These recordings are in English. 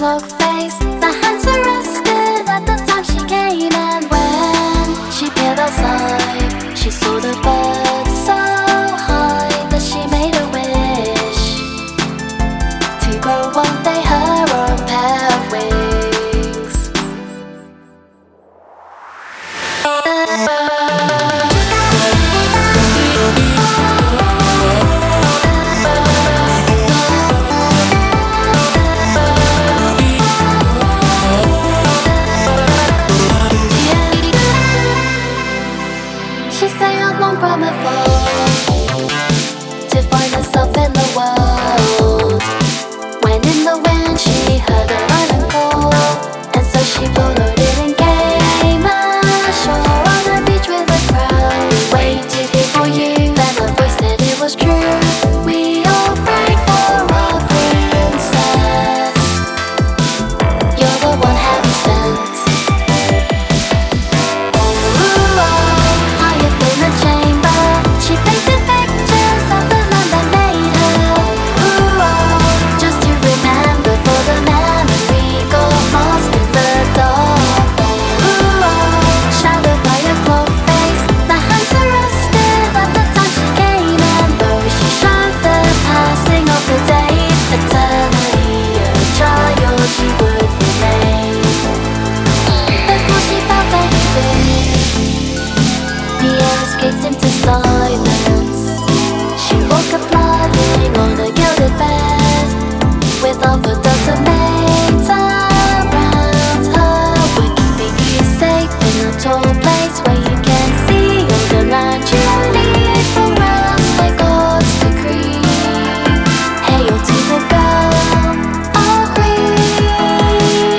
clock face. The hands are rested at the time she came, and when she peered outside, she saw the bird so high that she made a wish to grow one day her own pair of wings. She sailed long from afar to find herself in the world. When in the wind she heard an island call, and so she followed it and came ashore on a beach with a crowd. We waited here for you, then a voice said it was true. We all prayed for a princess. You're the one heaven sent. She painted pictures of the land that made her. Ooh, just to remember, for the memory got lost in the dark. Ooh, shadowed by a clock face. The hands are rested at the time she came, and though she showed the passing of the days, eternally a child she would remain. Before she felt anything, the air escaped into silence. She woke up lying on a gilded bed, with half a dozen maids around her. We're keeping you safe in a tall place where you can see all the land you need for us by God's decree. Hail to the girl, our queen.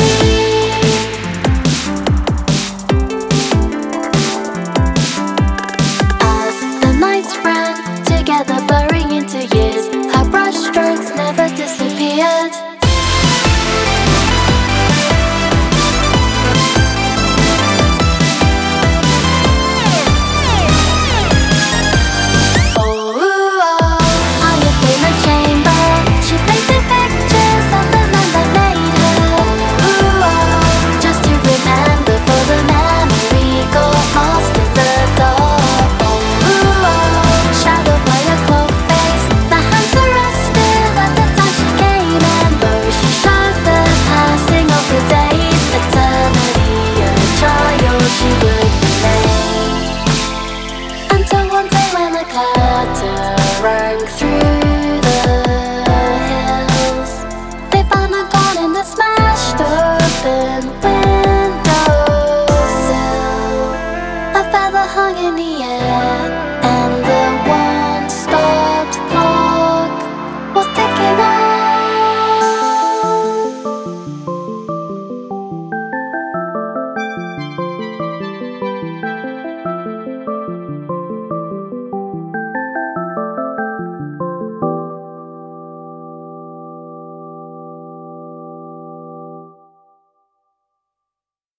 As the nights ran together, blurring into years, her brushstrokes never disappeared. High up in a chamber, she painted pictures of the land that made her. Just to remember, for the memory got lost in the dark. Shadowed by a clock face. The hands are rested at the time she came, and though she showed the passing of the days, eternally a child she would remain. Until one day when a clatter rang through